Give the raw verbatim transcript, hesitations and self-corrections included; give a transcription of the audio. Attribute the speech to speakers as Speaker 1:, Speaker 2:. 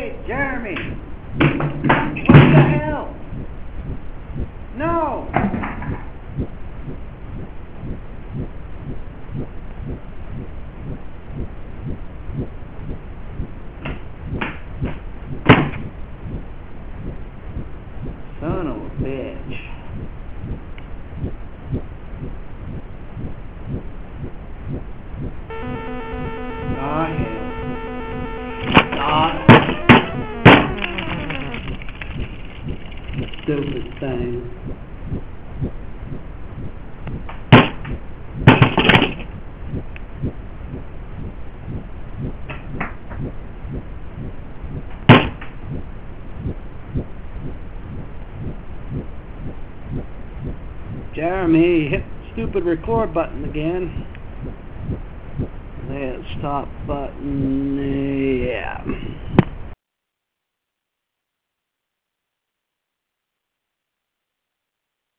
Speaker 1: Hey, Jeremy! What the hell? No! Son of a bitch. Ah, hell. Ah. Stupid thing. Jeremy, hit the stupid record button again. That stop button. Yeah.